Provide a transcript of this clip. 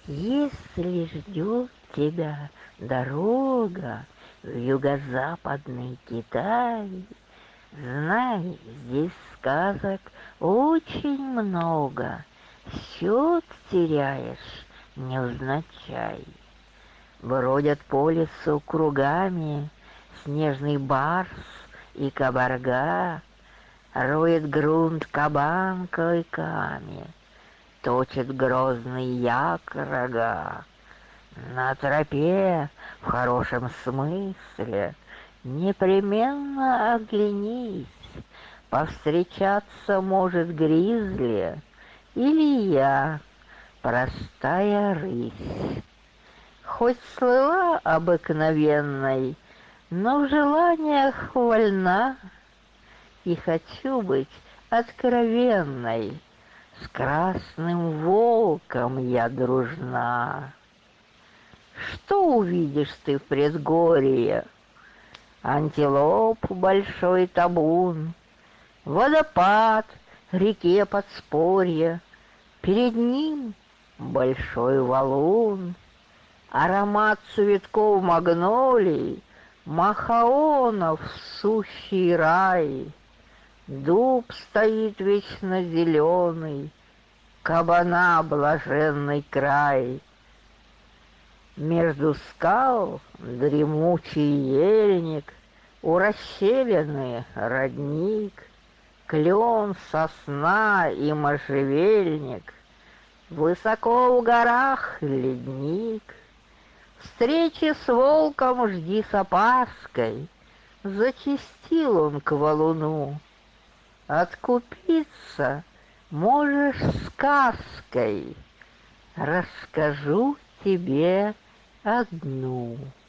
Если ждет тебя дорога в юго-западный Китай, знай, здесь сказок очень много, счет теряешь невзначай. Бродят по лесу кругами снежный барс и кабарга, роет грунт кабан клыками, точит грозный як рога. На тропе, в хорошем смысле, непременно оглянись, повстречаться может гризли или я, простая рысь. Хоть слыла обыкновенной, но в желаниях вольна, и хочу быть откровенной, с красным волком я дружна. Что увидишь ты в предгорье? Антилоп большой табун, водопад, реке подспорье, перед ним большой валун, аромат цветков магнолий, махаонов сущий рай. Дуб стоит вечно зеленый, кабана блаженный край. Между скал дремучий ельник, у расщелины родник, клен, сосна и можжевельник, высоко в горах ледник. Встречи с волком жди с опаской, зачастил он к валуну. Откупиться можешь сказкой, расскажу тебе одну.